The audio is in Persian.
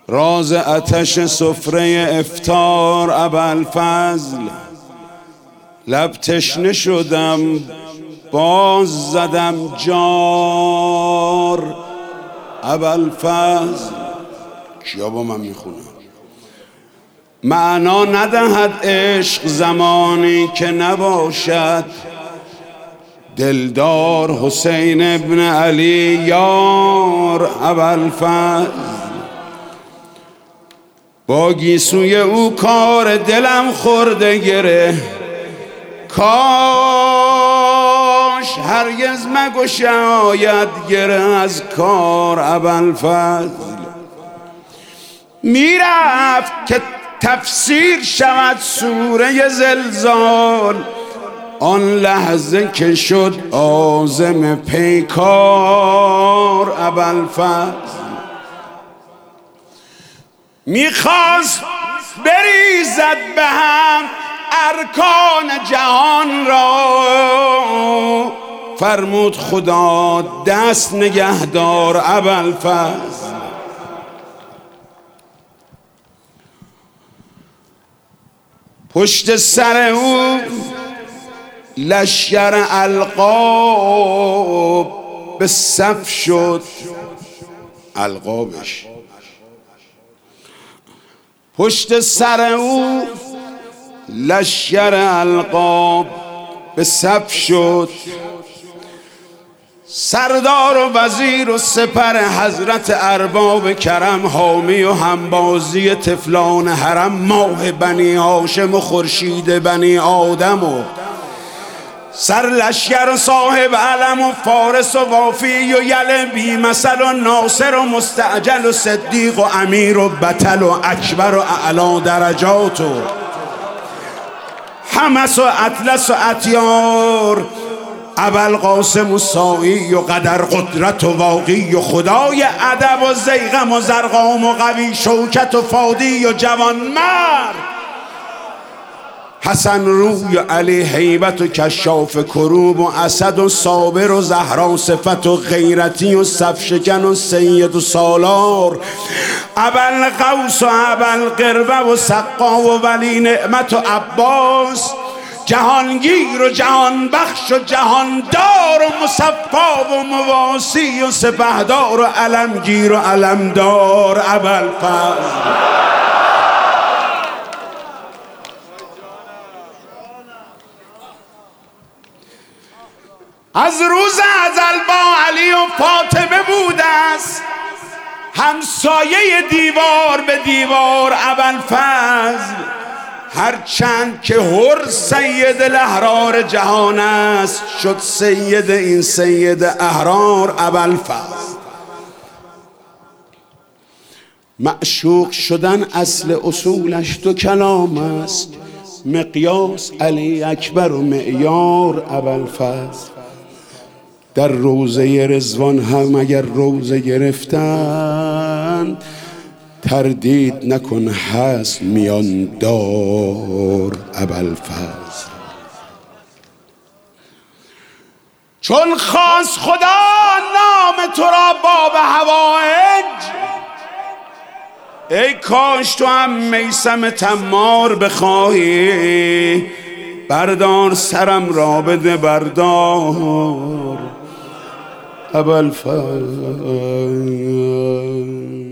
راز آتش سفره افطار ابوالفضل. لب تشنه شدم باز زدم جار ابوالفضل. کیا با من میخونم؟ معنا ندهد عشق زمانی که نباشد دلدار حسین ابن علی یار ابوالفضل. با گیسوی او کار دلم خورده گره، کاش هرگز مگشاید گره از کار ابوالفضل. میرفت که تفسیر شود سوره زلزال، آن لحظه که شد عازم پیکار ابوالفضل. میخواست بریزد به هم ارکان جهان را، فرمود خدا دست نگهدار ابوالفضل. پشت سر او لشکر القاب به صف شد. القابش پشت سر او لشکر القاب به صف شد. سردار و وزیر و سپر حضرت ارباب کرم، حامی و همبازی طفلان حرم، ماه بنی هاشم و خورشید بنی آدم و سر لشکر و صاحب علم و فارس و وافی و یل بی مثل و ناصر و مستعجل و صدیق و امیر و بطل و اکبر و اعلا درجات و حمس و اطلس و اطیار، ابوالقاسم و سائی و قدر قدرت و واقعی و خدای ادب و زیغم و زرقام و قوی شوکت و فادی و جوان مرد، حسن روی و علی هیبت و کشاف کروب و اسد و صابر و زهرا صفت و غیرتی و صف شکن و سید و سالار، ابوالقوس و ابوالقربه و سقا و ولی نعمت و عباس، جهانگیر و جهان بخش و جهاندار و مصفا و مواسی و سپهدار و علمگیر و علمدار ابوالفضل. از روز ازل با علی و فاطمه بوده است، همسایه دیوار به دیوار ابوالفضل، هرچند که هر سید الاحرار جهان است، شد سید این سید احرار ابوالفضل. معشوق شدن اصل اصولش دو کلام است، مقیاس علی اکبر و معیار ابوالفضل. در روضه رضوان هم اگر روضه گرفتن، تردید نکن هست میان دار ابوالفضل. چون خواست خدا نام تو را باب حوائج، ای کاش تو هم میثم تمار بخواهی، بردار سرم را بده بردار ابوالفضل.